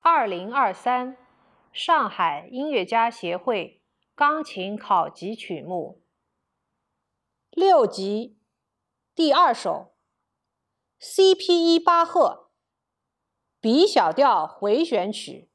2023上海音乐家协会钢琴考级曲目6级第2首 CP1 巴赫 B 小调回旋曲。